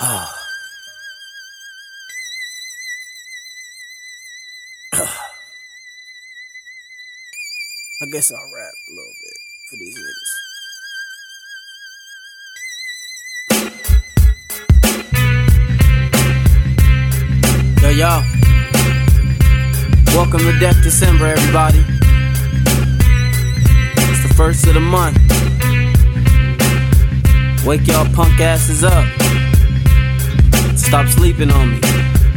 I guess I'll rap a little bit for these niggas. Yo, y'all. Welcome to Death December, everybody. It's the first of the month. Wake y'all punk asses up. Stop sleeping on me.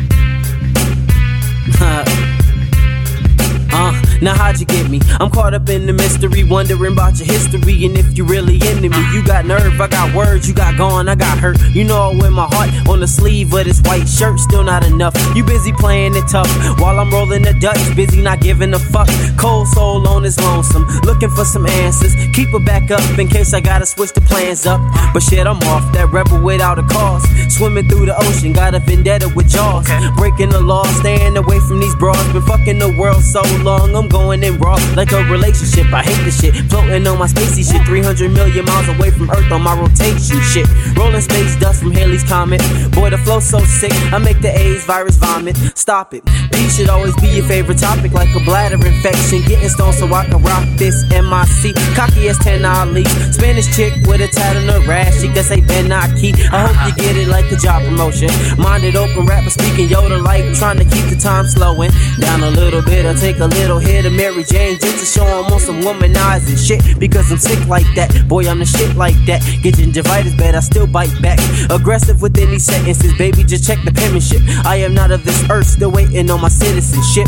Now how'd you get me? I'm caught up in the mystery, wondering about your history and if you really into me. You got nerve, I got words, you got gone, I got hurt. You know I wear my heart on the sleeve of this white shirt, still not enough. You busy playing it tough, while I'm rolling the Dutch, busy not giving a fuck. Cold soul on his lonesome, looking for some answers. Keep her back up in case I gotta switch the plans up. But shit, I'm off, that rebel without a cause. Swimming through the ocean, got a vendetta with jaws. Breaking the law, staying away from these broads. Been fucking the world so long, I'm going in raw like a relationship. I hate this shit, floating on my spacey shit, 300 million miles away from Earth on my rotation shit. Rolling space dust from Halley's Comet. Boy, the flow's so sick, I make the AIDS virus vomit. Stop it, peace should always be your favorite topic, like a bladder infection. Getting stoned so I can rock this MIC. Cocky as 10 Ali. Spanish chick with a tat on her rash, she can say Ben Nike. I hope you get it like a job promotion. Minded open rapper speaking Yoda like, trying to keep the time slowing down a little bit. I take a little hit of Mary Jane just to show I'm on some womanizing shit, because I'm sick like that. Boy, I'm the shit like that. Get gingivitis bad, I still bite back. Aggressive with any sentences, baby, just check the penmanship. I am not of this earth, still waiting on my citizenship.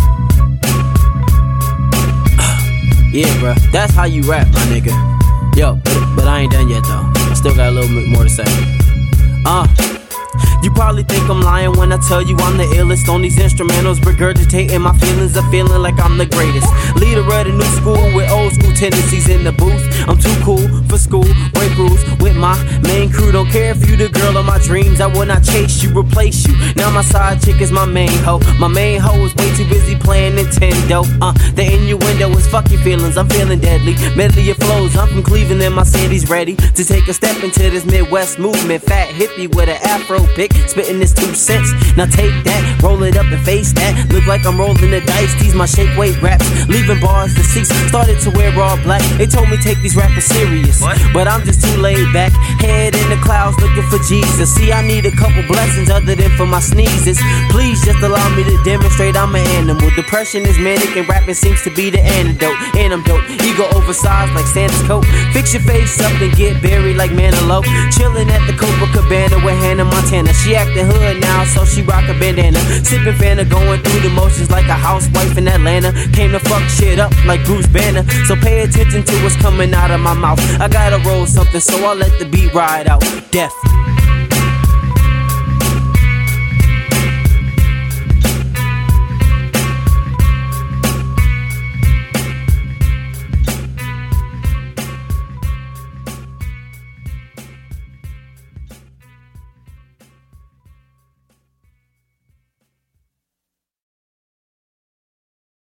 Yeah, bruh, that's how you rap, my nigga. Yo, but I ain't done yet though. I still got a little bit more to say. You probably think I'm lying when I tell you I'm the illest on these instrumentals, regurgitating my feelings of feeling like I'm the greatest. Leader of the new school with old school tendencies in the booth. I'm too cool for school, break rules with my main crew. Don't care if you the girl of my dreams, I will not chase you, replace you. Now my side chick is my main hoe. My main hoe is way too busy playing Nintendo. The innuendo is fuck your feelings, I'm feeling deadly. Medley of flows, I'm from Cleveland and my city's ready to take a step into this Midwest movement. Fat hippie with an afro pick, spitting this 2 cents. Now take that, roll it up and face that. Look like I'm rolling the dice, these my shake weight raps. Leaving bars deceased, started to wear all black. They told me take these rappers serious, but I'm just too laid back. Head in the clouds looking for Jesus. See, I need a couple blessings other than for my sneezes. Please just allow me to demonstrate I'm an animal. Depression is manic and rapping seems to be the antidote. And I'm dope, ego oversized like Santa's coat. Fix your face up and get buried like Manilow. Chilling at the Copacabana with Hannah Montana. She acting hood now, so she rock a bandana. Sipping Fanta, going through the motions like a housewife in Atlanta. Came to fuck shit up like Bruce Banner. So pay attention to what's coming out of my mouth. I gotta roll something, so I'll let the beat ride out. Death.